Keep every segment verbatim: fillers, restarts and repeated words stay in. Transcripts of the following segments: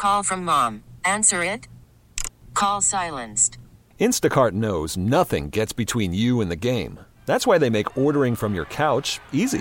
Call from mom. Answer it. Call silenced. Instacart knows nothing gets between you and the game. That's why they make ordering from your couch easy.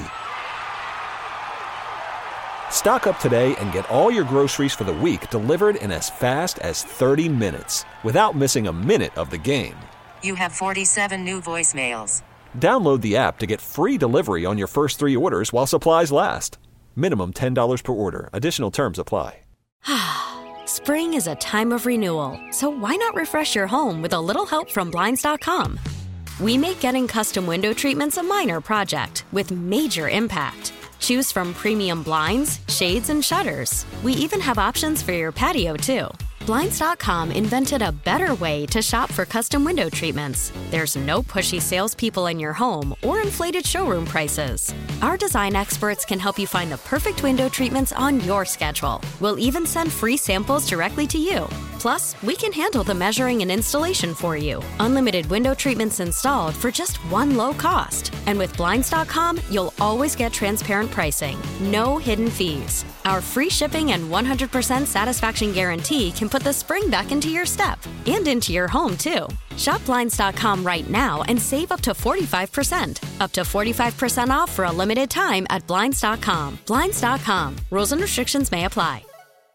Stock up today and get all your groceries for the week delivered in as fast as thirty minutes without missing a minute of the game. You have forty-seven new voicemails. Download the app to get free delivery on your first three orders while supplies last. Minimum ten dollars per order. Additional terms apply. Spring is a time of renewal, so why not refresh your home with a little help from Blinds dot com? We make getting custom window treatments a minor project with major impact. Choose from premium blinds, shades, and shutters. We even have options for your patio, too. Blinds dot com invented a better way to shop for custom window treatments. There's no pushy salespeople in your home or inflated showroom prices. Our design experts can help you find the perfect window treatments on your schedule. We'll even send free samples directly to you. Plus, we can handle the measuring and installation for you. Unlimited window treatments installed for just one low cost. And with Blinds dot com, you'll always get transparent pricing. No hidden fees. Our free shipping and one hundred percent satisfaction guarantee can put the spring back into your step and into your home, too. Shop Blinds dot com right now and save up to forty-five percent. Up to forty-five percent off for a limited time at Blinds dot com. Blinds dot com. Rules and restrictions may apply.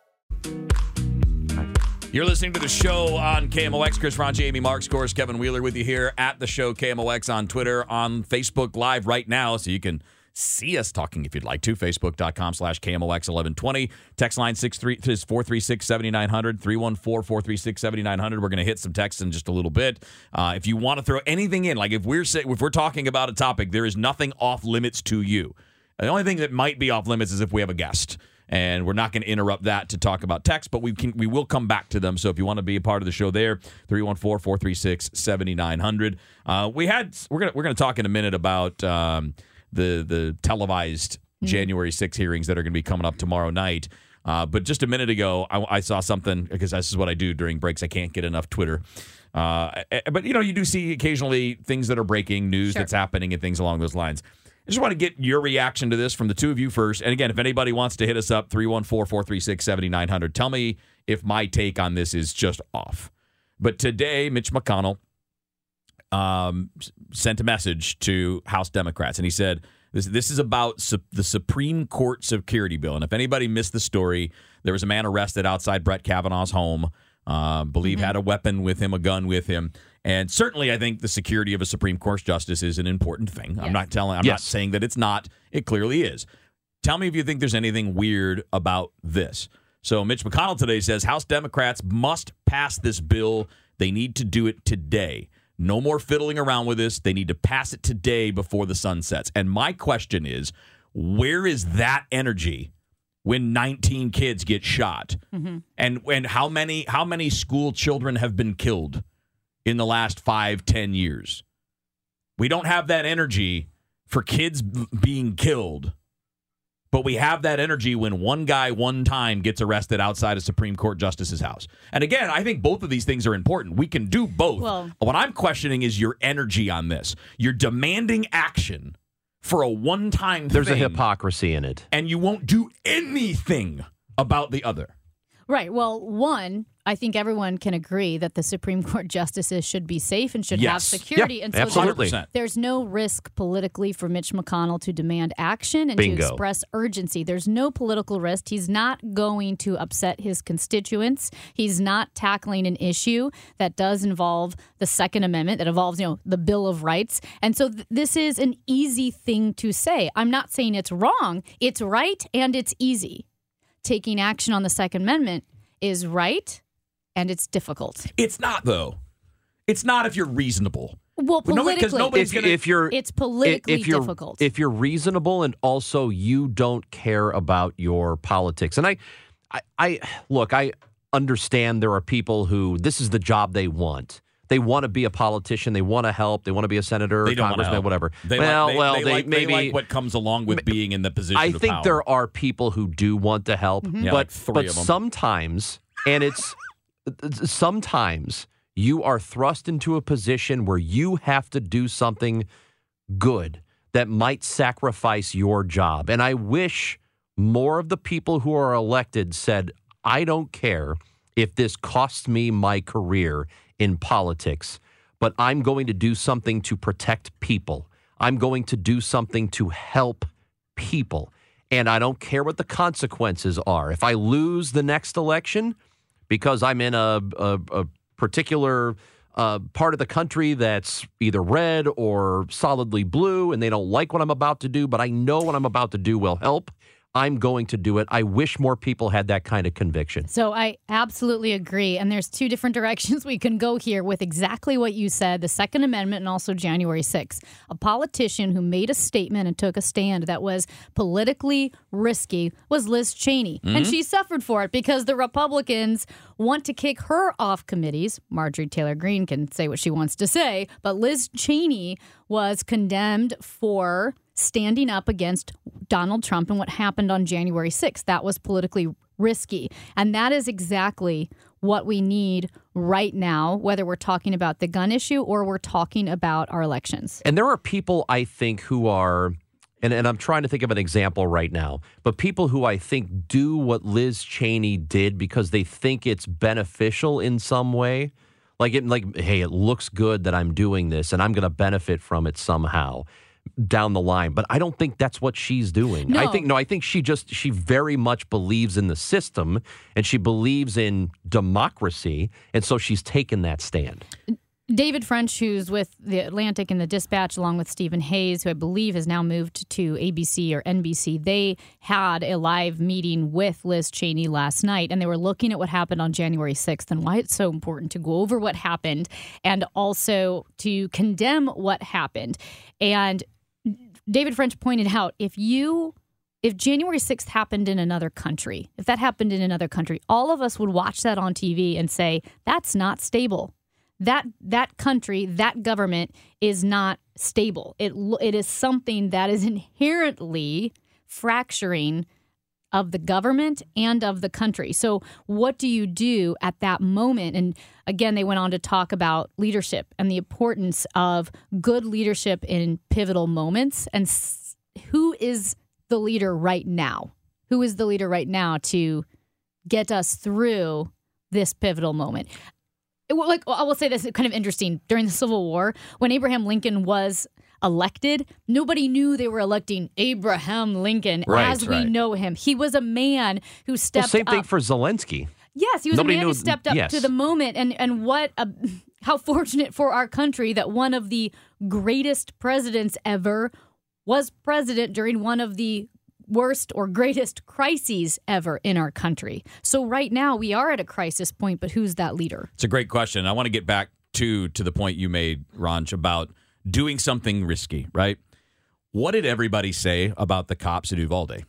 You're listening to the show on K M O X. Chris Ronchi, Amy Marks, Course, Kevin Wheeler with you here at the show K M O X on Twitter, on Facebook Live right now, so you can see us talking if you'd like to. Facebook.com slash KMOX eleven twenty. Text line six three is four three six, seven nine zero zero, three one four, four three six, seven nine zero zero. We're going to hit some texts in just a little bit. Uh, if you want to throw anything in, like if we're say, if we're talking about a topic, there is nothing off limits to you. The only thing that might be off limits is if we have a guest. And we're not going to interrupt that to talk about text, but we can we will come back to them. So if you want to be a part of the show there, three one four, four three six, seven nine zero zero. Uh, we had we're gonna we're gonna talk in a minute about um, the the televised mm-hmm. January sixth hearings that are going to be coming up tomorrow night. Uh, but just a minute ago, I, I saw something, because this is what I do during breaks. I can't get enough Twitter. Uh, but you know, you do see occasionally things that are breaking news sure. that's happening and things along those lines. I just want to get your reaction to this from the two of you first. And again, if anybody wants to hit us up, three one four, four three six, seven nine zero zero. Tell me if my take on this is just off. But today, Mitch McConnell um, sent a message to House Democrats, and he said, this, this is about su- the Supreme Court security bill. And if anybody missed the story, there was a man arrested outside Brett Kavanaugh's home, uh, believe mm-hmm. had a weapon with him, a gun with him. And certainly, I think the security of a Supreme Court justice is an important thing. Yes. I'm not telling. I'm yes. not saying that it's not. It clearly is. Tell me if you think there's anything weird about this. So Mitch McConnell today says House Democrats must pass this bill. They need to do it today. No more fiddling around with this. They need to pass it today before the sun sets. And my question is, where is that energy when nineteen kids get shot? Mm-hmm. And and how many how many school children have been killed in the last five, ten years? We don't have that energy for kids b- being killed, but we have that energy when one guy one time gets arrested outside a Supreme Court justice's house. And again, I think both of these things are important. We can do both. Well, what I'm questioning is your energy on this. You're demanding action for a one-time There's thing. There's a hypocrisy in it. And you won't do anything about the other. Right. Well, one, I think everyone can agree that the Supreme Court justices should be safe and should yes. have security. Yeah, and so absolutely. there's, there's no risk politically for Mitch McConnell to demand action and Bingo. to express urgency. There's no political risk. He's not going to upset his constituents. He's not tackling an issue that does involve the Second Amendment, that involves, you know, the Bill of Rights. And so th- this is an easy thing to say. I'm not saying it's wrong. It's right and it's easy. Taking action on the Second Amendment is right, and it's difficult. It's not, though. It's not if you're reasonable. Well, politically, Nobody, if, gonna, if you're, it's politically if you're, difficult. If you're reasonable and also you don't care about your politics. And I, I, I look, I understand there are people who this is the job they want. They want to be a politician. They want to help. They want to be a senator, they don't congressman, whatever. They well, like, they, well, they, they, like, maybe they like what comes along with being in the position I of power. think there are people who do want to help, Mm-hmm. Yeah, but like three but of them. sometimes, and it's sometimes you are thrust into a position where you have to do something good that might sacrifice your job. And I wish more of the people who are elected said, I don't care if this costs me my career in politics, but I'm going to do something to protect people. I'm going to do something to help people. And I don't care what the consequences are. If I lose the next election because I'm in a, a, a particular uh, part of the country that's either red or solidly blue and they don't like what I'm about to do, but I know what I'm about to do will help, I'm going to do it. I wish more people had that kind of conviction. So I absolutely agree. And there's two different directions we can go here with exactly what you said, the Second Amendment and also January sixth. A politician who made a statement and took a stand that was politically risky was Liz Cheney. Mm-hmm. And she suffered for it because the Republicans want to kick her off committees. Marjorie Taylor Greene can say what she wants to say, but Liz Cheney was condemned for standing up against Donald Trump and what happened on January sixth. That was politically risky. And that is exactly what we need right now, whether we're talking about the gun issue or we're talking about our elections. And there are people, I think, who are, and, and I'm trying to think of an example right now, but people who I think do what Liz Cheney did because they think it's beneficial in some way. Like, it, like, hey, it looks good that I'm doing this and I'm going to benefit from it somehow down the line. But I don't think that's what she's doing. No. I think, no, I think she just, she very much believes in the system and she believes in democracy. And so she's taken that stand. David French, who's with The Atlantic and The Dispatch, along with Stephen Hayes, who I believe has now moved to A B C or N B C, they had a live meeting with Liz Cheney last night, and they were looking at what happened on January sixth and why it's so important to go over what happened and also to condemn what happened. And David French pointed out, if you... If January sixth happened in another country, if that happened in another country, all of us would watch that on T V and say, that's not stable. That that country, that government is not stable. It it is something that is inherently fracturing of the government and of the country. So what do you do at that moment? And again, they went on to talk about leadership and the importance of good leadership in pivotal moments. And s- who is the leader right now? Who is the leader right now to get us through this pivotal moment? Like, I will say this, it's kind of interesting. During the Civil War, when Abraham Lincoln was elected, nobody knew they were electing Abraham Lincoln right, as we right. know him. He was a man who stepped well, same up. thing for Zelensky. Yes, he was Nobody a man knew, who stepped up yes. to the moment. And, and what a, how fortunate for our country that one of the greatest presidents ever was president during one of the worst or greatest crises ever in our country. So right now we are at a crisis point, but who's that leader? It's a great question. I want to get back to to the point you made, Ranj, about doing something risky, right? What did everybody say about the cops at Uvalde?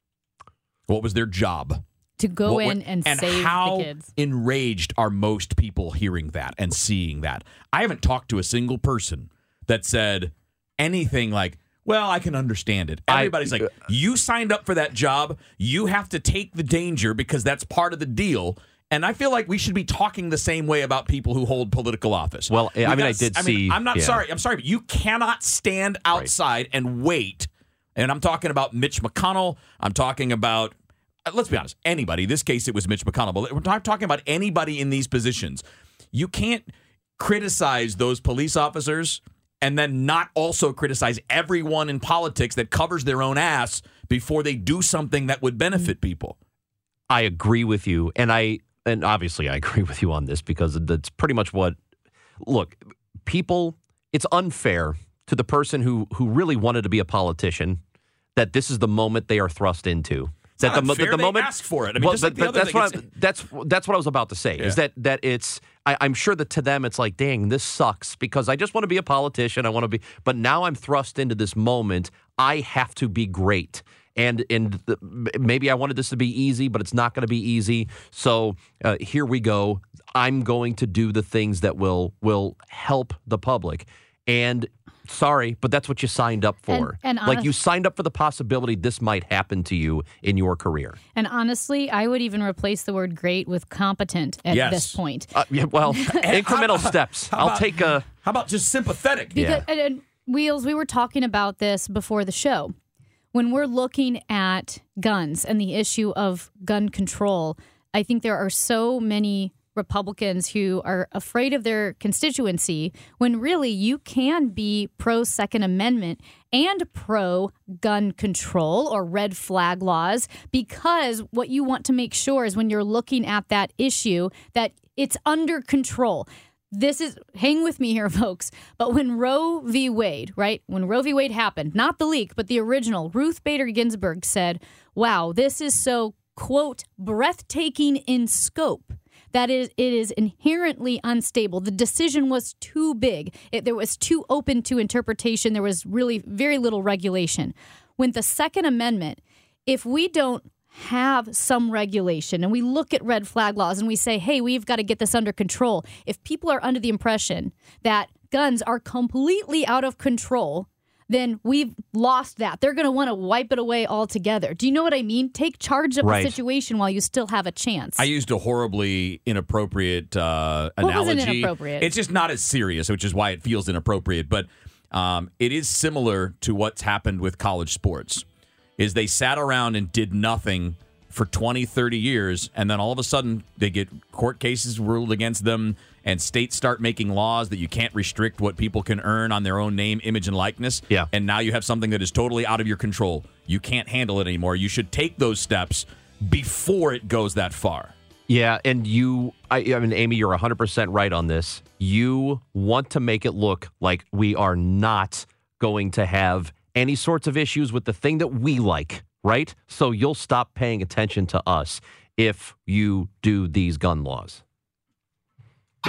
What was their job? To go What in were- and, and save how the kids. enraged are most people hearing that and seeing that? I haven't talked to a single person that said anything like, well, I can understand it. Everybody's I, like, you signed up for that job. You have to take the danger because that's part of the deal. And I feel like we should be talking the same way about people who hold political office. Well, I We mean, got- I did I mean, see- I'm not yeah. sorry. I'm sorry, but you cannot stand outside and wait. And I'm talking about Mitch McConnell. I'm talking about, uh, let's be honest, anybody. This case, it was Mitch McConnell. But we're not talking about anybody in these positions. You can't criticize those police officers and then not also criticize everyone in politics that covers their own ass before they do something that would benefit people. I agree with you. And I, and obviously I agree with you on this because that's pretty much what, look, people, it's unfair to the person who, who really wanted to be a politician that this is the moment they are thrust into. It's that not the, unfair. the They moment, asked for it. I mean, well, just like but, the but other that's thing, what it's- I, that's that's what I was about to say. Yeah. Is that that it's I, I'm sure that to them it's like, dang, this sucks because I just want to be a politician. I want to be, but now I'm thrust into this moment. I have to be great. And and the, maybe I wanted this to be easy, but it's not going to be easy. So uh, here we go. I'm going to do the things that will will help the public. And sorry, but that's what you signed up for. And- and like you honest- signed up for the possibility this might happen to you in your career. And honestly, I would even replace the word great with competent at Yes. this point. Uh, yeah, well, incremental steps. how I'll about- take a. How about just sympathetic? Because, and, and Wheels, we were talking about this before the show. When we're looking at guns and the issue of gun control, I think there are so many Republicans who are afraid of their constituency when really you can be pro-Second Amendment and pro-gun control or red flag laws, because what you want to make sure is when you're looking at that issue that it's under control. This is, hang with me here, folks, but when Roe v. Wade, right, when Roe v. Wade happened, not the leak, but the original, Ruth Bader Ginsburg said, wow, this is so, quote, breathtaking in scope that is, it is inherently unstable. The decision was too big. It, there was too open to interpretation. There was really very little regulation. When the Second Amendment, if we don't have some regulation and we look at red flag laws and we say, hey, we've got to get this under control. If people are under the impression that guns are completely out of control, then we've lost that. They're going to want to wipe it away altogether. Do you know what I mean? Take charge of Right. the situation while you still have a chance. I used a horribly inappropriate uh, What analogy. wasn't inappropriate? It's just not as serious, which is why it feels inappropriate. But um, it is similar to what's happened with college sports. Is they sat around and did nothing for twenty, thirty years, and then all of a sudden they get court cases ruled against them, and states start making laws that you can't restrict what people can earn on their own name, image, and likeness. Yeah. And now you have something that is totally out of your control. You can't handle it anymore. You should take those steps before it goes that far. Yeah, and you, I, I mean, Amy, you're one hundred percent right on this. You want to make it look like we are not going to have any sorts of issues with the thing that we like, right? So you'll stop paying attention to us if you do these gun laws. A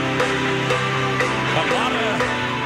lot of,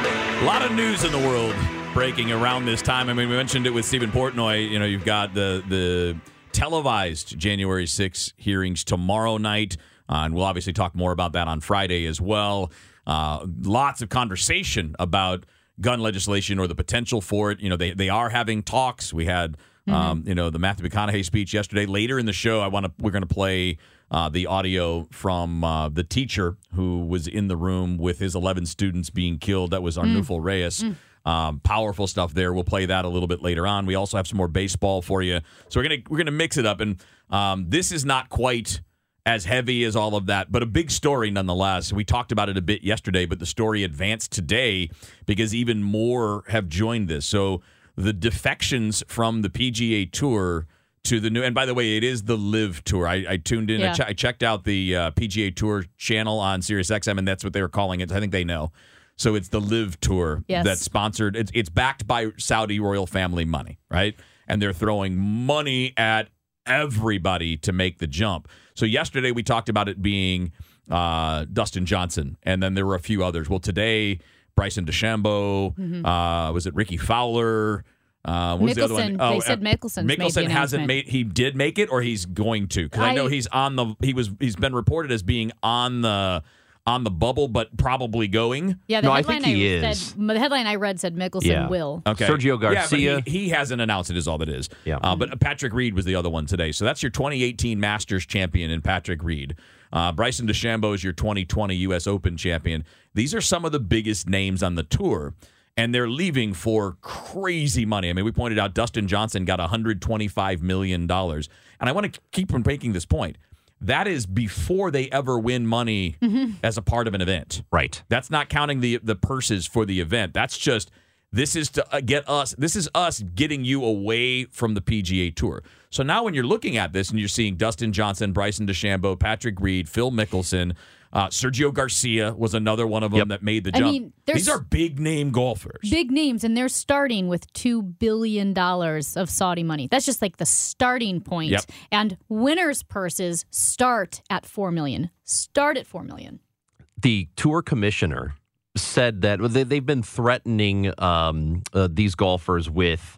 a lot of news in the world breaking around this time. I mean, we mentioned it with Stephen Portnoy. You know, you've got the the televised January sixth hearings tomorrow night, uh, and we'll obviously talk more about that on Friday as well. Uh, lots of conversation about gun legislation or the potential for it. You know, they they are having talks. We had, mm-hmm. um, you know, the Matthew McConaughey speech yesterday. Later in the show, I want to we're going to play uh, the audio from uh, the teacher who was in the room with his eleven students being killed. That was Arnulfo mm. Reyes. Mm. Um, powerful stuff there. We'll play that a little bit later on. We also have some more baseball for you. So we're gonna we're gonna mix it up, and um, this is not quite as heavy as all of that, but a big story nonetheless. We talked about it a bit yesterday, but the story advanced today because even more have joined this. So the defections from the P G A Tour to the new, and by the way, it is the Live Tour. I, I tuned in, yeah. I, ch- I checked out the uh, P G A Tour channel on Sirius X M, and that's what they were calling it. I think they know. So it's the Live Tour yes. that's sponsored. It's, it's backed by Saudi royal family money, right? And they're throwing money at everybody to make the jump. So yesterday we talked about it being uh, Dustin Johnson, and then there were a few others. Well, today, Bryson DeChambeau, mm-hmm. uh, was it Ricky Fowler? Uh, what was the other one? Oh, they said Mickelson. Mickelson hasn't made. He did make it, or he's going to. Because I, I know he's on the. He was. He's been reported as being on the. on the bubble, but probably going. Yeah, the no, headline I think he I is. Said, the headline I read said Mickelson yeah. will. Okay. Sergio Garcia. Yeah, but he, he hasn't announced it is all that is. Yeah. Uh, but Patrick Reed was the other one today. So that's your twenty eighteen Masters champion in Patrick Reed. Uh, Bryson DeChambeau is your twenty twenty U S Open champion. These are some of the biggest names on the tour, and they're leaving for crazy money. I mean, we pointed out Dustin Johnson got one hundred twenty-five million dollars. And I want to keep on making this point. That is before they ever win money mm-hmm. as a part of an event. Right. That's not counting the the purses for the event. That's just, this is to get us, this is us getting you away from the P G A Tour. So now when you're looking at this and you're seeing Dustin Johnson, Bryson DeChambeau, Patrick Reed, Phil Mickelson, uh, Sergio Garcia was another one of them yep. that made the jump. I mean, these are big name golfers. Big names, and they're starting with two billion dollars of Saudi money. That's just like the starting point. Yep. And winners' purses start at four million dollars. Start at four million dollars. The tour commissioner said that they, they've been threatening um, uh, these golfers with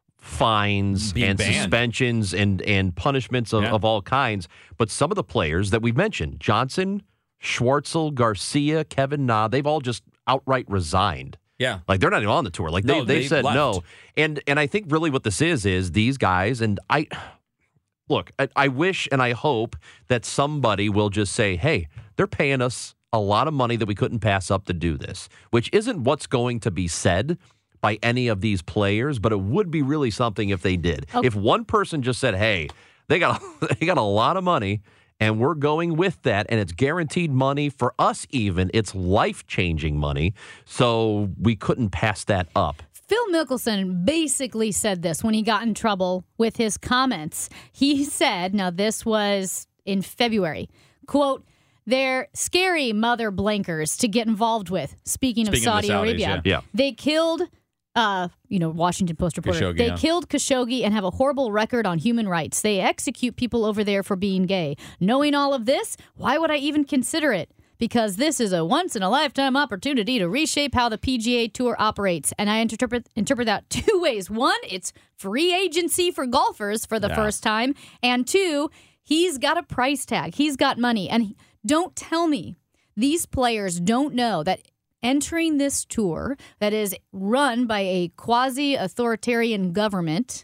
fines Being and banned. suspensions and, and punishments of, yeah. of all kinds. But some of the players that we've mentioned, Johnson, Schwartzel, Garcia, Kevin Na, they've all just outright resigned. Yeah. Like, they're not even on the tour. Like, they, no, they said left. no. And and I think really what this is, is these guys, and I, look, I, I wish and I hope that somebody will just say, hey, they're paying us a lot of money that we couldn't pass up to do this, which isn't what's going to be said by any of these players, but it would be really something if they did. Oh. If one person just said, hey, they got, they got a lot of money, and we're going with that, and it's guaranteed money for us even. It's life-changing money, so we couldn't pass that up. Phil Mickelson basically said this when he got in trouble with his comments. He said, now this was in February, quote, "They're scary mother blankers to get involved with." Speaking, Speaking of Saudi of the Saudis, Arabia, yeah. Yeah. They killed, uh, you know, Washington Post reporter. Khashoggi, they yeah. killed Khashoggi and have a horrible record on human rights. They execute people over there for being gay. Knowing all of this, why would I even consider it? Because this is a once-in-a-lifetime opportunity to reshape how the P G A Tour operates. And I interpret interpret that two ways. One, it's free agency for golfers for the Yeah. first time. And two, he's got a price tag. He's got money. And he, don't tell me these players don't know that entering this tour that is run by a quasi-authoritarian government...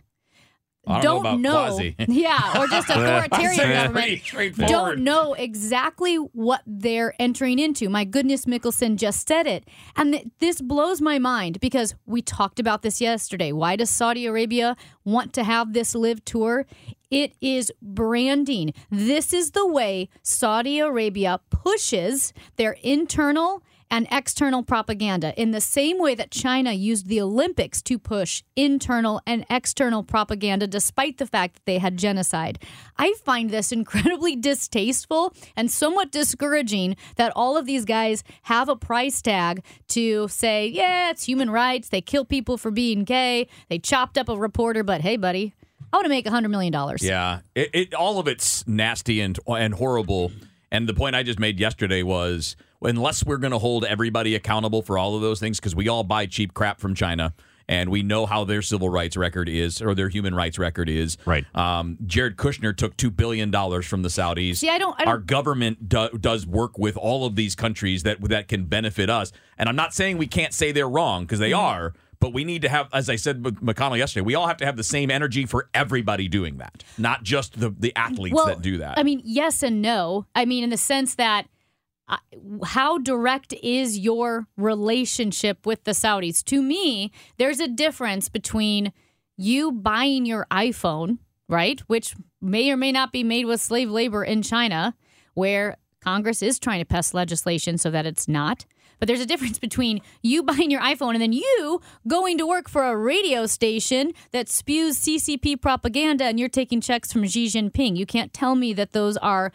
I don't, know about quasi. Yeah, or just authoritarian Pretty government. straightforward. Don't know exactly what they're entering into. My goodness, Mickelson just said it. And th- this blows my mind because we talked about this yesterday. Why does Saudi Arabia want to have this live tour? It is branding. This is the way Saudi Arabia pushes their internal and external propaganda in the same way that China used the Olympics to push internal and external propaganda despite the fact that they had genocide. I find this incredibly distasteful and somewhat discouraging that all of these guys have a price tag to say, yeah, it's human rights. They kill people for being gay. They chopped up a reporter, but hey, buddy, I want to make one hundred million dollars. Yeah, it, it all of it's nasty and and horrible. And the point I just made yesterday was, unless we're going to hold everybody accountable for all of those things, because we all buy cheap crap from China, and we know how their civil rights record is, or their human rights record is. Right. Um, Jared Kushner took two billion dollars from the Saudis. See, I don't, I don't Our government do, does work with all of these countries that that can benefit us. And I'm not saying we can't say they're wrong, because they are. But we need to have, as I said with McConnell yesterday, we all have to have the same energy for everybody doing that, not just the, the athletes well, that do that. I mean, yes and no. I mean, in the sense that uh, how direct is your relationship with the Saudis? To me, there's a difference between you buying your iPhone, right, which may or may not be made with slave labor in China, where Congress is trying to pass legislation so that it's not. But there's a difference between you buying your iPhone and then you going to work for a radio station that spews C C P propaganda and you're taking checks from Xi Jinping. You can't tell me that those are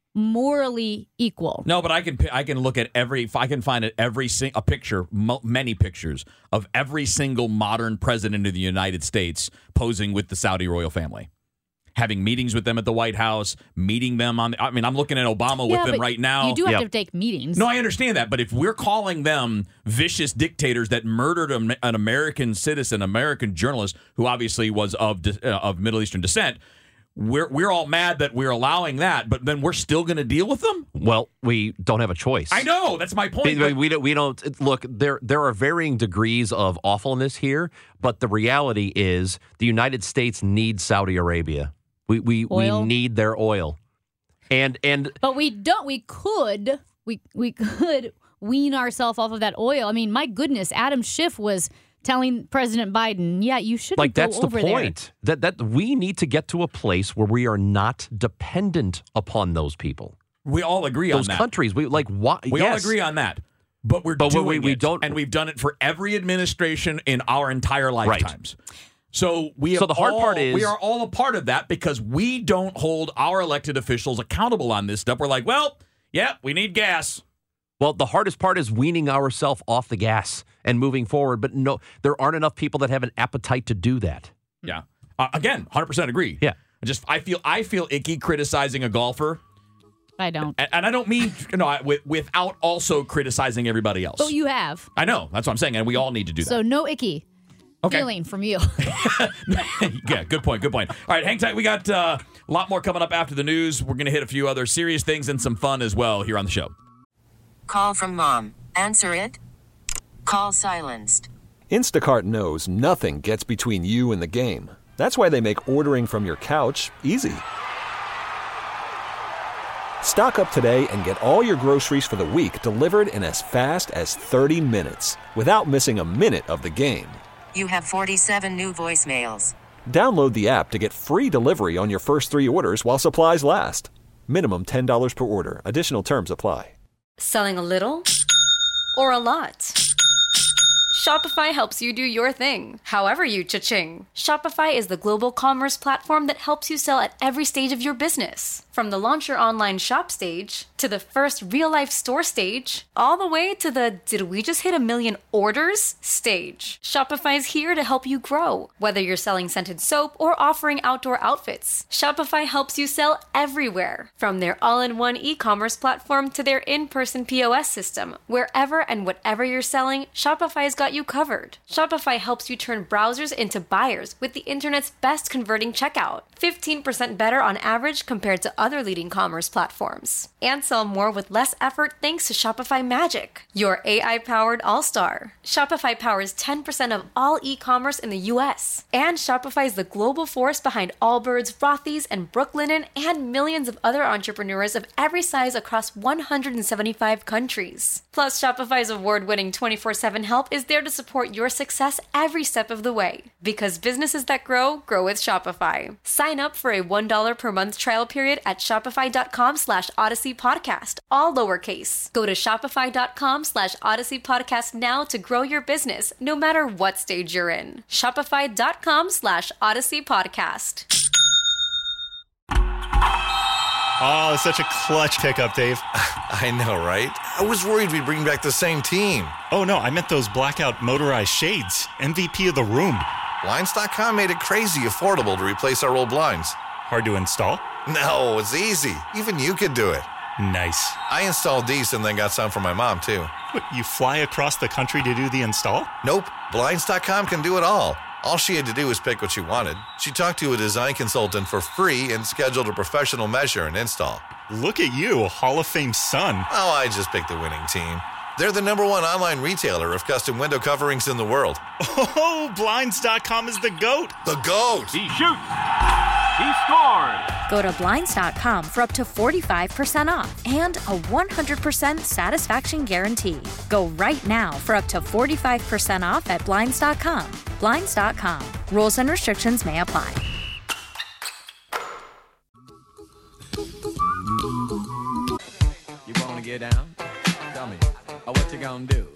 morally equal. No, but I can I can look at every I can find it every sing, a picture, mo, many pictures of every single modern president of the United States posing with the Saudi royal family, having meetings with them at the White House, meeting them on. I mean, I'm looking at Obama Yeah, with them but right now. You do have Yep. to take meetings. No, I understand that, but if we're calling them vicious dictators that murdered a, an American citizen, American journalist who obviously was of uh, of Middle Eastern descent, we're we're all mad that we're allowing that, but then we're still going to deal with them? Well, we don't have a choice. I know, that's my point. We, but- we don't. We don't look. There, there are varying degrees of awfulness here, but the reality is, the United States needs Saudi Arabia. We we, we Oil? need their oil, and and But we don't. We could. We we could wean ourselves off of that oil. I mean, my goodness, Adam Schiff was telling President Biden, "Yeah, you shouldn't like go that's the over point. That that we need to get to a place where we are not dependent upon those people, we all agree those on that. countries. We like why? We yes. all agree on that. But we're But we- doing we- we it, don't- and we've done it for every administration in our entire lifetimes. So we So have the hard all- part is- we are all a part of that because we don't hold our elected officials accountable on this stuff. We're like, well, yeah, we need gas. Well, the hardest part is weaning ourselves off the gas and moving forward. But no, there aren't enough people that have an appetite to do that. Yeah. Uh, again, one hundred percent agree. Yeah. I just I feel I feel icky criticizing a golfer, there." I don't. and, and I don't mean you know I- with, without also criticizing everybody else. Oh, you have. I know that's what I'm saying, and we all need to do that. So no icky Okay. feeling from you. Yeah, good point, good point. All right, hang tight. We got uh, a lot more coming up after the news. We're going to hit a few other serious things and some fun as well here on the show. Call from mom. Answer it. Call silenced. Instacart knows nothing gets between you and the game. That's why they make ordering from your couch easy. Stock up today and get all your groceries for the week delivered in as fast as thirty minutes without missing a minute of the game. You have forty-seven new voicemails. Download the app to get free delivery on your first three orders while supplies last. Minimum ten dollars per order. Additional terms apply. Selling a little or a lot? Shopify helps you do your thing, however you cha-ching. Shopify is the global commerce platform that helps you sell at every stage of your business. From the launch your online shop stage, to the first real-life store stage, all the way to the did we just hit a million orders stage. Shopify's here to help you grow. Whether you're selling scented soap or offering outdoor outfits, Shopify helps you sell everywhere. From their all-in-one e-commerce platform to their in-person P O S system, wherever and whatever you're selling, Shopify's got you covered. Shopify helps you turn browsers into buyers with the internet's best converting checkout. fifteen percent better on average compared to other leading commerce platforms. And sell more with less effort thanks to Shopify Magic, your A I-powered all-star. Shopify powers ten percent of all e-commerce in the U S. And Shopify is the global force behind Allbirds, Rothy's, and Brooklinen, and millions of other entrepreneurs of every size across one hundred seventy-five countries. Plus, Shopify's award-winning twenty-four seven help is there to support your success every step of the way. Because businesses that grow, grow with Shopify. Sign up for a one dollar per month trial period at shopify.com slash Odyssey Podcast, all lowercase. Go to shopify.com slash Odyssey Podcast now to grow your business, no matter what stage you're in. Shopify.com slash Odyssey Podcast. Oh, it's such a clutch pickup, Dave. I know, right? I was worried we'd bring back the same team. Oh, no, I meant those blackout motorized shades. M V P of the room. Blinds dot com made it crazy affordable to replace our old blinds. Hard to install? No, it's easy. Even you could do it. Nice. I installed these and then got some for my mom, too. What, you fly across the country to do the install? Nope. Blinds dot com can do it all. All she had to do was pick what she wanted. She talked to a design consultant for free and scheduled a professional measure and install. Look at you, Hall of Fame son. Oh, I just picked the winning team. They're the number one online retailer of custom window coverings in the world. Oh, Blinds dot com is the GOAT. The GOAT! He shoots. He scored. Go to Blinds dot com for up to forty-five percent off and a one hundred percent satisfaction guarantee. Go right now for up to forty-five percent off at Blinds dot com. Blinds dot com. Rules and restrictions may apply. You want to get down? Tell me. Oh, what you gonna do?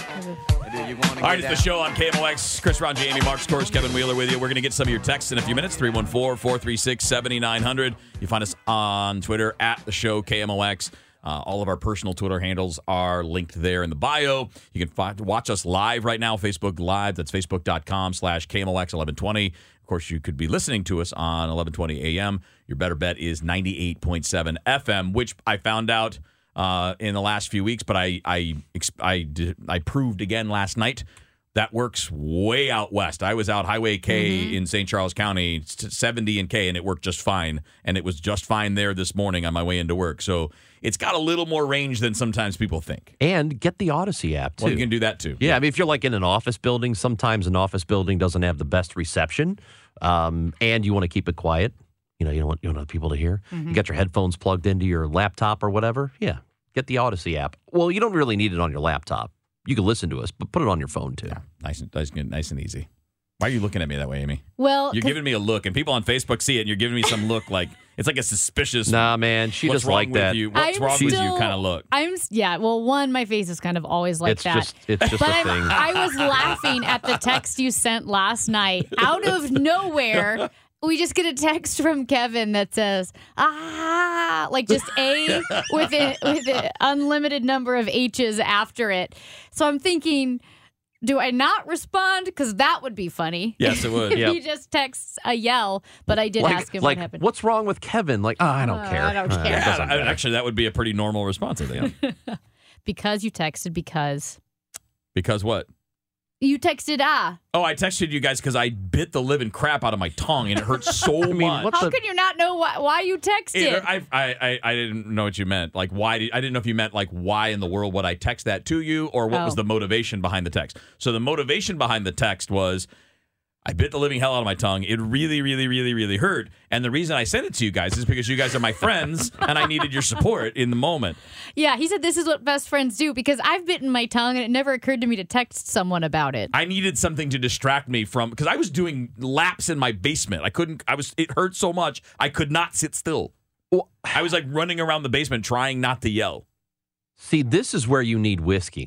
Do you want to All right, it's the show on K M O X. Chris Ron, Jamie, Mark Scores, Kevin Wheeler with you. We're going to get some of your texts in a few minutes. three one four, four three six, seven nine zero zero. You find us on Twitter at the show K M O X. Uh, all of our personal Twitter handles are linked there in the bio. You can find, watch us live right now, Facebook Live. That's facebook.com slash KMOX eleven twenty. Of course, you could be listening to us on eleven twenty a.m. Your better bet is ninety-eight point seven F M, which I found out uh, in the last few weeks, but I I I, did, I proved again last night. That works way out west. I was out Highway K mm-hmm. in Saint Charles County, seventy and K, and it worked just fine. And it was just fine there this morning on my way into work. So it's got a little more range than sometimes people think. And get the Odyssey app, too. Well, you can do that, too. Yeah, yeah. I mean, if you're like in an office building, sometimes an office building doesn't have the best reception, um, and you want to keep it quiet. You know, you don't want, you don't want people to hear. Mm-hmm. You got your headphones plugged into your laptop or whatever. Yeah, get the Odyssey app. Well, you don't really need it on your laptop. You can listen to us, but put it on your phone, too. Yeah, nice and, nice, nice and easy. Why are you looking at me that way, Amy? Well, you're giving me a look, and people on Facebook see it, and you're giving me some look like it's like a suspicious. Nah, man, she what's doesn't wrong like with that. You? What's I'm wrong still, with you? Kind of look. I'm yeah. Well, one, my face is kind of always like it's that. Just, it's just but a I'm, thing. I was laughing at the text you sent last night out of nowhere. We just get a text from Kevin that says, ah, like just A with it with an unlimited number of H's after it. So I'm thinking, do I not respond? Because that would be funny. Yes, it would. If Yep. he just texts a yell, but I did like, ask him like, what happened. What's wrong with Kevin? Like, oh, I don't Uh, care. I don't Uh, it care. Yeah, doesn't I- matter. actually, that would be a pretty normal response, I think. Because you texted because. Because what? You texted ah. Oh, I texted you guys because I bit the living crap out of my tongue, and it hurt so mean, much. what How the- could you not know why, why you texted? It- I, I, I, I didn't know what you meant. Like, why? Did, I didn't know if you meant, like, why in the world would I text that to you, or what Oh. was the motivation behind the text? So the motivation behind the text was, I bit the living hell out of my tongue. It really, really, really, really hurt. And the reason I sent it to you guys is because you guys are my friends, and I needed your support in the moment. Yeah, he said this is what best friends do because I've bitten my tongue and it never occurred to me to text someone about it. I needed something to distract me from, because I was doing laps in my basement. I couldn't, I was, it hurt so much, I could not sit still. I was like running around the basement trying not to yell. See, this is where you need whiskey.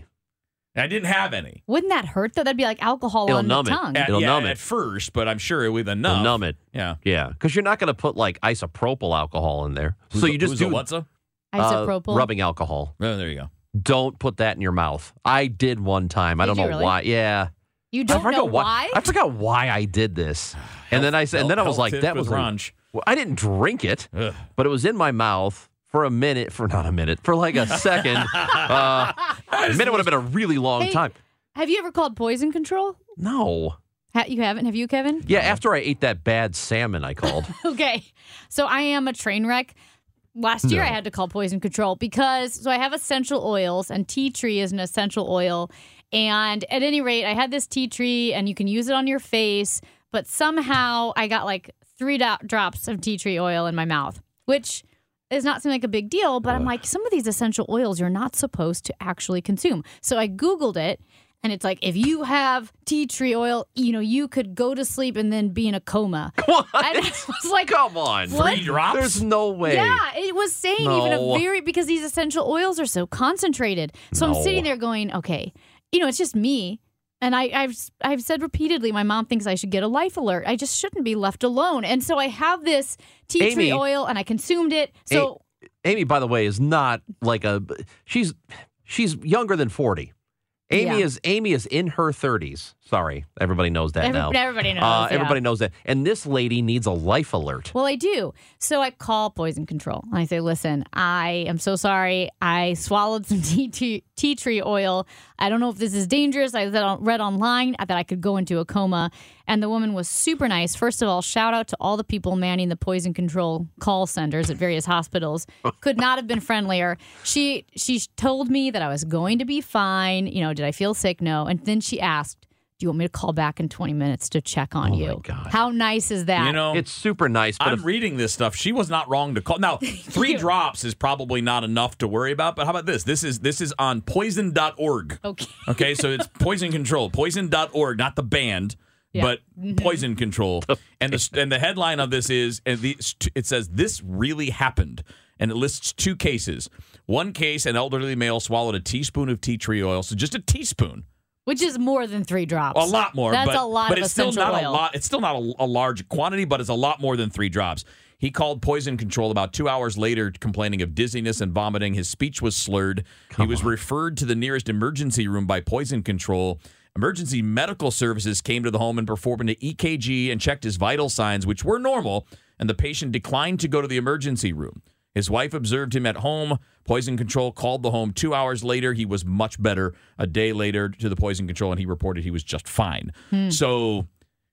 I didn't have any. Wouldn't that hurt, though? That'd be like alcohol It'll on numb the it. tongue. At, It'll yeah, numb it. at first, but I'm sure with enough. It'll numb it. Yeah. Yeah, because you're not going to put like isopropyl alcohol in there. Who's so a- you just who's do a what's a? uh, Isopropyl. rubbing alcohol. Oh, there you go. Don't put that in your mouth. I did one time. I Did don't you know really? why. Yeah. You I don't forgot know why? I forgot why I did this. And then I said, and then I was Health like, tip that with was a- Ranch. well, I didn't drink it, Ugh. but it was in my mouth for a minute, for not a minute, for like a second. uh, a minute would have been a really long Hey, time. Have you ever called poison control? No. Ha- you haven't? Have you, Kevin? Yeah, after I ate that bad salmon, I called. Okay. So I am a train wreck. Last year No. I had to call poison control because so I have essential oils and tea tree is an essential oil. And at any rate, I had this tea tree and you can use it on your face, but somehow I got like three do- drops of tea tree oil in my mouth, which is not seem like a big deal, but I'm like, some of these essential oils you're not supposed to actually consume. So I Googled it. And it's like, if you have tea tree oil, you know, you could go to sleep and then be in a coma. What? And I was like, Come on. What? Three drops? There's no way. yeah, it was saying even No. a very, because these essential oils are so concentrated. So No. I'm sitting there going, okay, you know, it's just me. And I, I've I've said repeatedly, my mom thinks I should get a life alert. I just shouldn't be left alone. And so I have this tea tree Amy- oil and I consumed it. So Amy, by the way, is not like a. She's she's younger than forty. Amy Yeah. is Amy is in her thirties. Sorry, everybody knows that Every- now. everybody knows, Uh, yeah. Everybody knows that. And this lady needs a life alert. Well, I do. So I call poison control. And I say, listen, I am so sorry. I swallowed some tea, tea, tea tree oil. I don't know if this is dangerous. I read online that I could go into a coma. And the woman was super nice. First of all, shout out to all the people manning the poison control call centers at various hospitals. Could not have been friendlier. She she told me that I was going to be fine. You know, did I feel sick? No. And then she asked, do you want me to call back in twenty minutes to check on Oh, you? my God. How nice is that? You know, It's super nice, but I'm if, reading this stuff. She was not wrong to call. Now, three you. drops is probably not enough to worry about. But how about this? This is this is on poison dot org. Okay. Okay, so it's poison control, poison dot org, not the band, Yeah. but poison control. And the and the headline of this is and the, it says this really happened, and it lists two cases. One case, an elderly male swallowed a teaspoon of tea tree oil, so just a teaspoon. Which is more than three drops. A lot more. That's but, a lot but of it's still essential not oil. a lot. It's still not a, a large quantity, but it's a lot more than three drops. He called poison control about two hours later, complaining of dizziness and vomiting. His speech was slurred. he was referred to the nearest emergency room by poison control. Emergency medical services came to the home and performed an E K G and checked his vital signs, which were normal, and the patient declined to go to the emergency room. His wife observed him at home. Poison control called the home two hours later. He was much better. A day later to the poison control, and he reported he was just fine. Hmm. So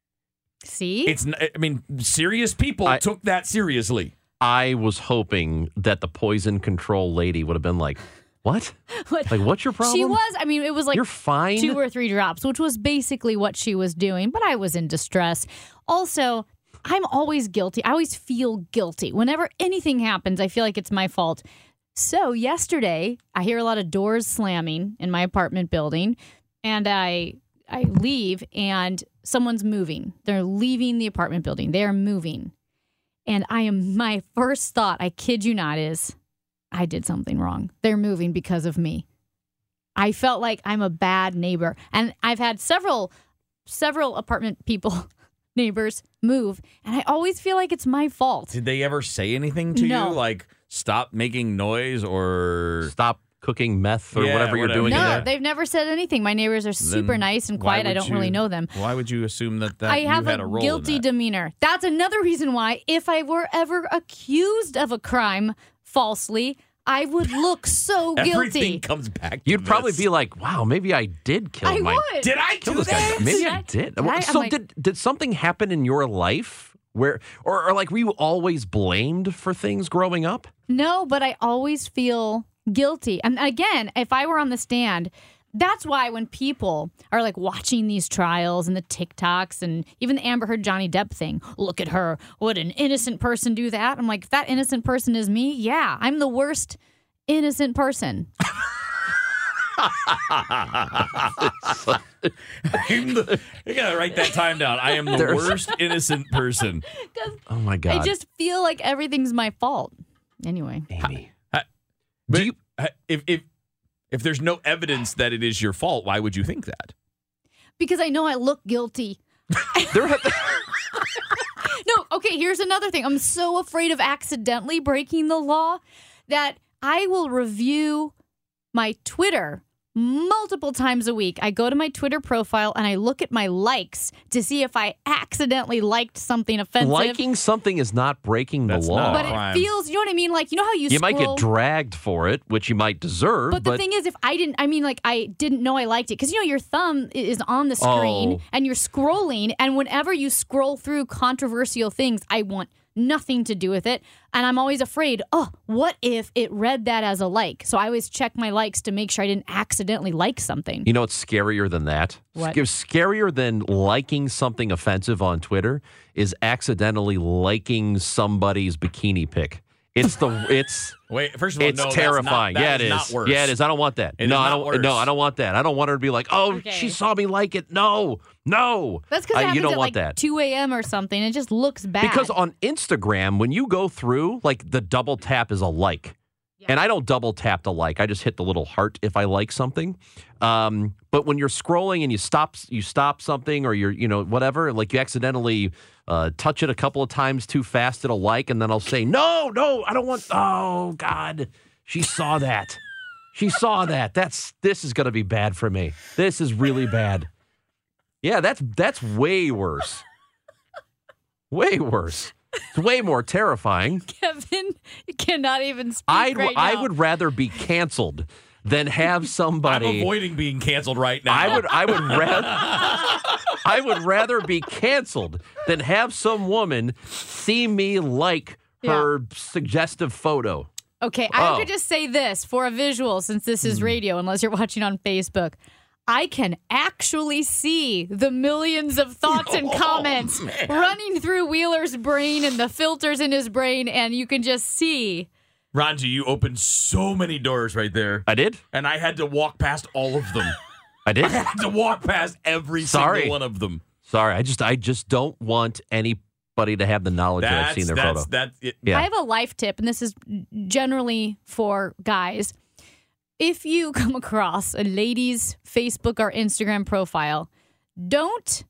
See? it's, n- I mean, serious people I- took that seriously. I was hoping that the poison control lady would have been like, "What? What- Like, what's your problem? She was, I mean, it was like You're fine." two or three drops, which was basically what she was doing, but I was in distress. Also, I'm always guilty. I always feel guilty. Whenever anything happens, I feel like it's my fault. So yesterday, I hear a lot of doors slamming in my apartment building, and I I leave, and someone's moving. They're leaving the apartment building. They are moving. And I am, my first thought, I kid you not, is I did something wrong. They're moving because of me. I felt like I'm a bad neighbor. And I've had several, several apartment people, neighbors move. And I always feel like it's my fault. Did they ever say anything to No. you? Like, stop making noise or. Stop cooking meth or Yeah, whatever you're whatever. doing in No, there. they've never said anything. My neighbors are super Then nice and why quiet. I would don't really you- know them. Why would you assume that, that I you have had a, a role guilty in that? demeanor. That's another reason why, if I were ever accused of a crime falsely, I would look so guilty. Everything comes back to You'd probably this. be like, "Wow, maybe I did kill I my would. Did I kill do this guy. that? Maybe Did I I- did." did I? I'm So like- did did something happen in your life where, or, or like, were you always blamed for things growing up? No, but I always feel guilty. And again, if I were on the stand, that's why when people are like watching these trials and the TikToks and even the Amber Heard Johnny Depp thing, look at her. Would an innocent person do that? I'm like, if that innocent person is me, yeah, I'm the worst innocent person. I'm the, you gotta write that time down. I am the There's- worst innocent person. Oh my god! I just feel like everything's my fault. Anyway. Amy. But Do you, if, if, if there's no evidence that it is your fault, why would you think that? Because I know I look guilty. There have, No, okay, here's another thing. I'm so afraid of accidentally breaking the law that I will review my Twitter multiple times a week. I go to my Twitter profile and I look at my likes to see if I accidentally liked something offensive. Liking something is not breaking the That's law. not But crime. it feels, you know what I mean? Like, you know how you You scroll? might get dragged for it, which you might deserve. But the thing is, if I didn't, I mean, like, I didn't know I liked it. Because, you know, your thumb is on the screen Oh. and you're scrolling. And whenever you scroll through controversial things, I want nothing to do with it. And I'm always afraid, oh, what if it read that as a like? So I always check my likes to make sure I didn't accidentally like something. You know what's scarier than that? What? Sc- Scarier than liking something offensive on Twitter is accidentally liking somebody's bikini pic. It's the it's Wait, first of all, it's no, that's terrifying. not- that yeah, is it is. not worse. Yeah, it is. I don't want that. It no, is I not don't. worse. No, I don't want that. I don't want her to be like, oh, Okay. she saw me like it. No, no. That's because it I- happens you don't at want like that. two a.m. or something. It just looks bad. Because on Instagram, when you go through, like the double tap is a like. And I don't double tap to like. I just hit the little heart if I like something. Um, but when you're scrolling and you stop, you stop something, or you're, you know, whatever, like you accidentally uh, touch it a couple of times too fast, it'll like, and then I'll say, no, no, I don't want. Oh God, she saw that. She saw that. That's this is going to be bad for me. This is really bad. Yeah, that's that's way worse. Way worse. It's way more terrifying. Kevin cannot even speak I'd, right I now. would rather be canceled than have somebody. I'm avoiding being canceled right now. I would. I would rather. I would rather be canceled than have some woman see me like her suggestive photo. Okay, I Oh. could just say this for a visual, since this is radio, unless you're watching on Facebook. I can actually see the millions of thoughts and comments running through Wheeler's brain and the filters in his brain, and you can just see. Ranji, you opened so many doors right there. I did? And I had to walk past all of them. I did? I had to walk past every Sorry. single one of them. Sorry, I just I just don't want anybody to have the knowledge that I've seen their that's, photo. That's it. Yeah. I have a life tip, and this is generally for guys. If you come across a lady's Facebook or Instagram profile, don't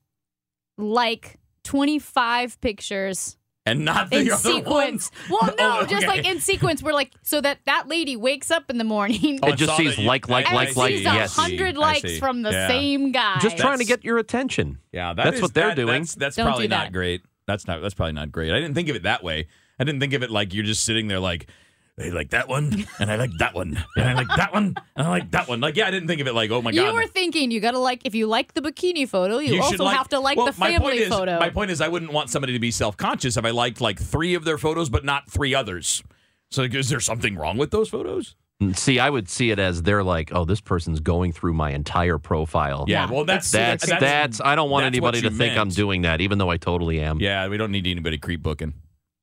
like twenty-five pictures And not the in other sequence. one. Well, no, Oh, just okay. like in sequence. We're like, so that that lady wakes up in the morning Oh, It just saw sees that you- like, like, and like, like, sees a yes. hundred I likes see. from the Yeah. same guy. Just trying to That's- get your attention. Yeah, that That's is- what they're that- doing. That's, that's Don't probably do not that. great. That's not. That's probably not great. I didn't think of it that way. I didn't think of it like you're just sitting there like, I like that one, and I like that one, and I like that one, and I like that one. Like, yeah, I didn't think of it like, oh my you god. were thinking you got to like, if you like the bikini photo, you, should also have to like well, the my family point is, photo. My point is, I wouldn't want somebody to be self-conscious if I liked like three of their photos, but not three others. So, is there something wrong with those photos? See, I would see it as they're like, oh, this person's going through my entire profile. Yeah, well, that's That's that's. I don't want that's anybody what to you think I'm meant. doing that, even though I totally am. Yeah, we don't need anybody creep booking.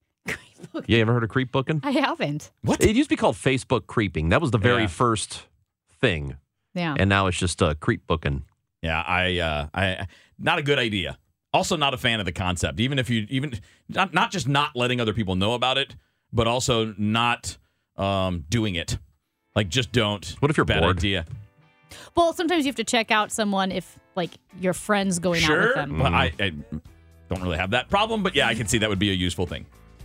You ever heard of creep booking? I haven't. What? It used to be called Facebook creeping. That was the very Yeah. first thing, Yeah. and now it's just uh, creep booking. Yeah, I, uh, I, not a good idea. Also, not a fan of the concept. Even if you, even not, not just not letting other people know about it, but also not um, doing it. Like, just don't. What if you're Bad bored? idea. Well, sometimes you have to check out someone if, like, your friend's going out Sure. with them. Well, I, I don't really have that problem, but yeah, I can see that would be a useful thing.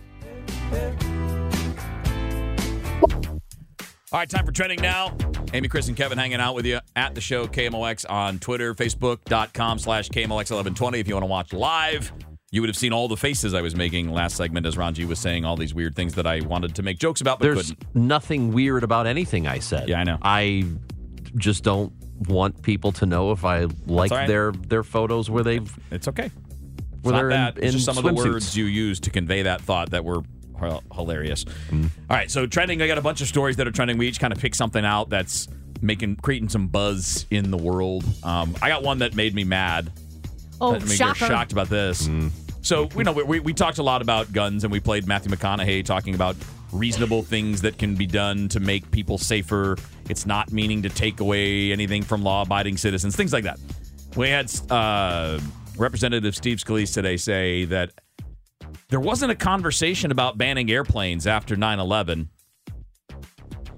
All right, time for trending now. Amy, Chris, and Kevin hanging out with you at the show K M O X on Twitter, Facebook.com slash K M O X eleven twenty. If you want to watch live, you would have seen all the faces I was making last segment as Ranji was saying all these weird things that I wanted to make jokes about, but There's couldn't. nothing weird about anything I said. Yeah, I know. I just don't want people to know if I like all right. their their photos where they've It's okay. It's where not they're that. in, It's in just some of the swimsuits. words you used to convey that thought that were h- hilarious. Mm. All right, so trending, I got a bunch of stories that are trending. We each kind of pick something out that's making creating some buzz in the world. Um, I got one that made me mad. Oh, I mean, you're shocker. shocked about this. Mm. So, you know, we, we talked a lot about guns, and we played Matthew McConaughey talking about reasonable things that can be done to make people safer. It's not meaning to take away anything from law-abiding citizens, things like that. We had uh, Representative Steve Scalise today say that there wasn't a conversation about banning airplanes after nine eleven,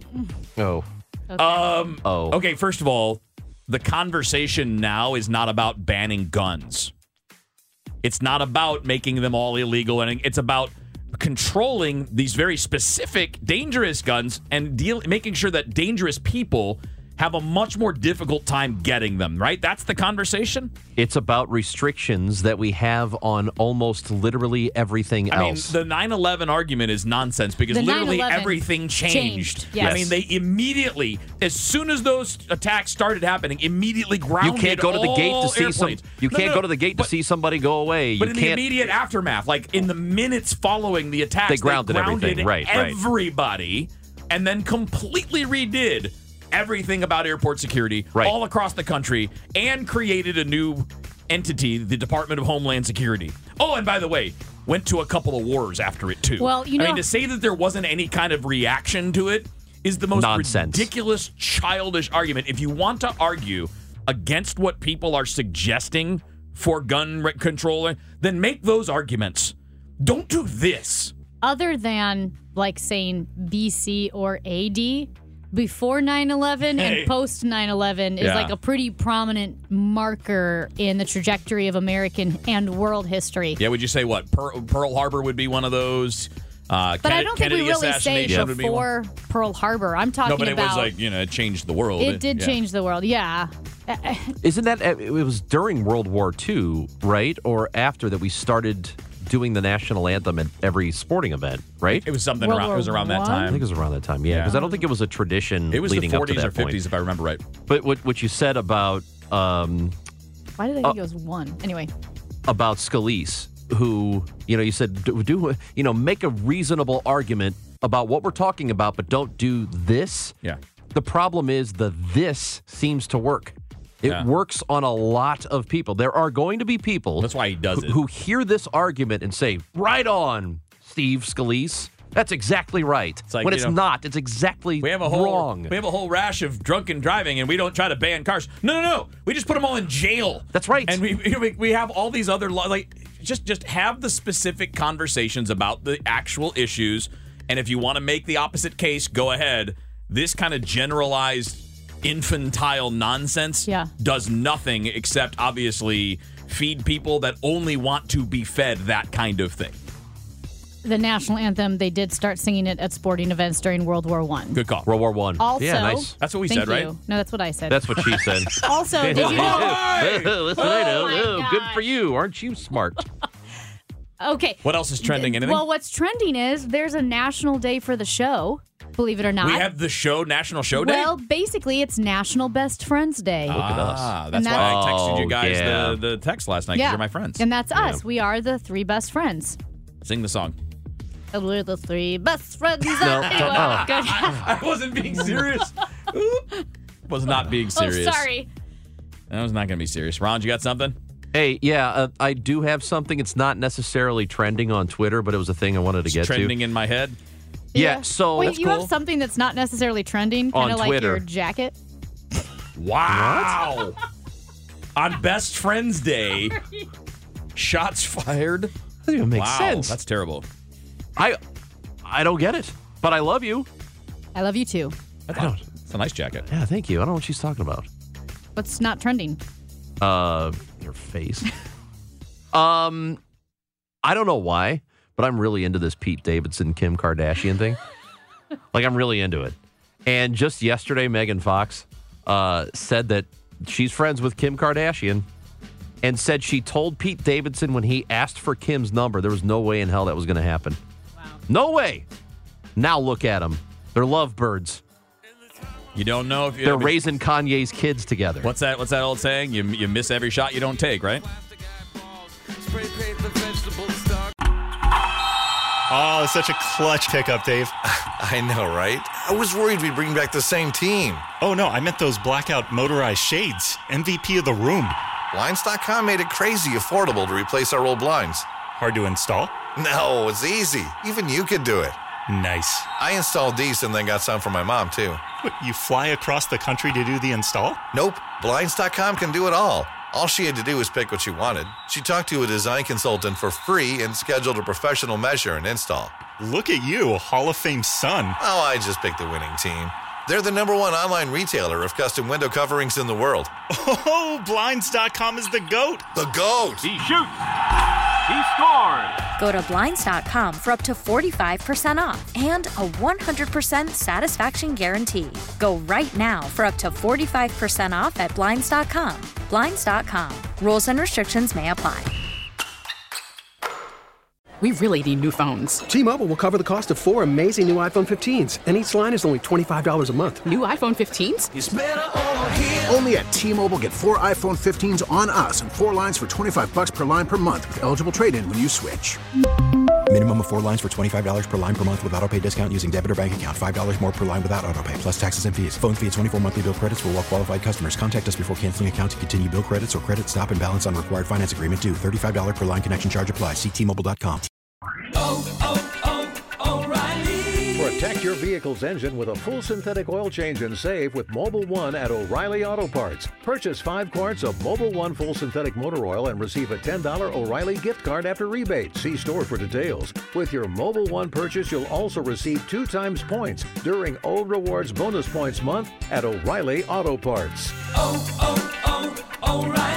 Oh. Okay. Um, Oh. Okay, first of all, the conversation now is not about banning guns. It's not about making them all illegal, and it's about controlling these very specific, dangerous guns and deal making sure that dangerous people have a much more difficult time getting them, right? That's the conversation? It's about restrictions that we have on almost literally everything I else. mean, the nine eleven argument is nonsense because The literally nine eleven everything changed. changed, yes. I mean, they immediately, as soon as those attacks started happening, immediately grounded you can't go to the gate to all see some. airplanes. You No, can't no, go to the gate but, to see somebody go away. But you in the can't. immediate aftermath, like in the minutes following the attacks, They grounded everything. Right, right. everybody, and then completely redid everything about airport security Right. all across the country and created a new entity, the Department of Homeland Security. Oh, and by the way, went to a couple of wars after it, too. Well, you I know- mean, to say that there wasn't any kind of reaction to it is the most Nonsense. ridiculous, childish argument. If you want to argue against what people are suggesting for gun re- control, then make those arguments. Don't do this. Other than like saying B C or A D, before nine eleven Hey. and post nine eleven is Yeah. like a pretty prominent marker in the trajectory of American and world history. Yeah, would you say what? Pearl, Pearl Harbor would be one of those? Uh, But I Kennedy- don't think we Kennedy really say assassination would be one. before Pearl Harbor. I'm talking No, but it about was like, you know, it changed the world. it did yeah. change the world. Yeah. Isn't that it was during World War Two, right? Or after that we started doing the national anthem at every sporting event, right? It was something World around. War It was around that One? I think time. it was around that time, yeah. Yeah. Because I don't think it was a tradition It was the leading up to forties that or fifties, point. if I remember right. But what what you said about um, Why did I think it was one? Anyway. about Scalise, who, you know, you said, do, do, you know, make a reasonable argument about what we're talking about, but don't do this. Yeah. The problem is the this seems to work. It Yeah. works on a lot of people. There are going to be people That's why he does who, it. who hear this argument and say, right on, Steve Scalise. That's exactly right. It's like, when you it's know, not, it's exactly We have a whole wrong. we have a whole rash of drunken driving, and we don't try to ban cars. No, no, no. We just put them all in jail. That's right. And we we, we have all these other laws. Like just just have the specific conversations about the actual issues. And if you want to make the opposite case, go ahead. This kind of generalized infantile nonsense Yeah. does nothing except obviously feed people that only want to be fed that kind of thing. The national anthem, they did start singing it at sporting events during World War One. Good call. World War One. Also, yeah, nice. That's what we thank said, right? you. No, that's what I said. That's what she said. Also, did you know? Listen, I know. my Oh, good gosh. for you. Aren't you smart? Okay. What else is trending? Anything? Well, what's trending is there's a national day for the show, believe it or not. we have the show, National Show Day? Well, basically, it's National Best Friends Day. Look at us. Ah, that's And why that- I texted you Oh, guys yeah. the, the text last night because yeah. you're my friends. And that's us. We are the three best friends. Sing the song. And we're the three best friends. No, Anyway, don't- oh. good. I wasn't being serious. Was not being Oh, serious. sorry. I was not going to be serious. Ron, you got something? Hey, yeah, uh, I do have something. It's not necessarily trending on Twitter, but it was a thing I wanted to It's get trending in my head. to. Yeah, so Wait, that's you cool. have something that's not necessarily trending, kind On of like Twitter. your jacket? Wow. On Best Friends Day, shots fired. doesn't even make wow, sense. that's terrible. I, I don't get it, but I love you. I love you too. That's a, it's a nice jacket. Yeah, thank you. I don't know what she's talking about. What's not trending? Uh, your face. um, I don't know why, but I'm really into this Pete Davidson, Kim Kardashian thing. Like, I'm really into it. And just yesterday, Megan Fox uh, said that she's friends with Kim Kardashian and said she told Pete Davidson when he asked for Kim's number, there was no way in hell that was going to happen. Wow. No way. Now look at them. They're lovebirds. You don't know if you They're raising Kanye's kids together. What's that? What's that old saying? You you miss every shot you don't take, right? Oh, it's such a clutch pickup, Dave. I know, right? I was worried we'd bring back the same team. Oh, no, I meant those blackout motorized shades. M V P of the room. Blinds dot com made it crazy affordable to replace our old blinds. Hard to install? No, it's easy. Even you could do it. Nice. I installed these and then got some for my mom, too. What, you fly across the country to do the install? Nope. Blinds dot com can do it all. All she had to do was pick what she wanted. She talked to a design consultant for free and scheduled a professional measure and install. Look at you, Hall of Fame son. Oh, I just picked the winning team. They're the number one online retailer of custom window coverings in the world. Oh, Blinds dot com is the GOAT. The GOAT! He shoots! He scores! Go to Blinds dot com for up to forty-five percent off and a one hundred percent satisfaction guarantee. Go right now for up to forty-five percent off at Blinds dot com. Blinds dot com. Rules and restrictions may apply. We really need new phones. T-Mobile will cover the cost of four amazing new iPhone fifteens, and each line is only twenty-five dollars a month. New iPhone fifteens? It's better over here. Only at T-Mobile, get four iPhone fifteens on us and four lines for twenty-five dollars per line per month with eligible trade-in when you switch. Minimum of four lines for twenty-five dollars per line per month with autopay discount using debit or bank account. five dollars more per line without autopay, plus taxes and fees. Phone fee at twenty-four monthly bill credits for well-qualified customers. Contact us before canceling account to continue bill credits or credit stop and balance on required finance agreement due. thirty-five dollars per line connection charge applies. See T Mobile dot com. Oh, oh, oh, O'Reilly. Protect your vehicle's engine with a full synthetic oil change and save with Mobil One at O'Reilly Auto Parts. Purchase five quarts of Mobil One full synthetic motor oil and receive a ten dollars O'Reilly gift card after rebate. See store for details. With your Mobil One purchase, you'll also receive two times points during O Rewards Bonus Points Month at O'Reilly Auto Parts. Oh, oh, oh, O'Reilly.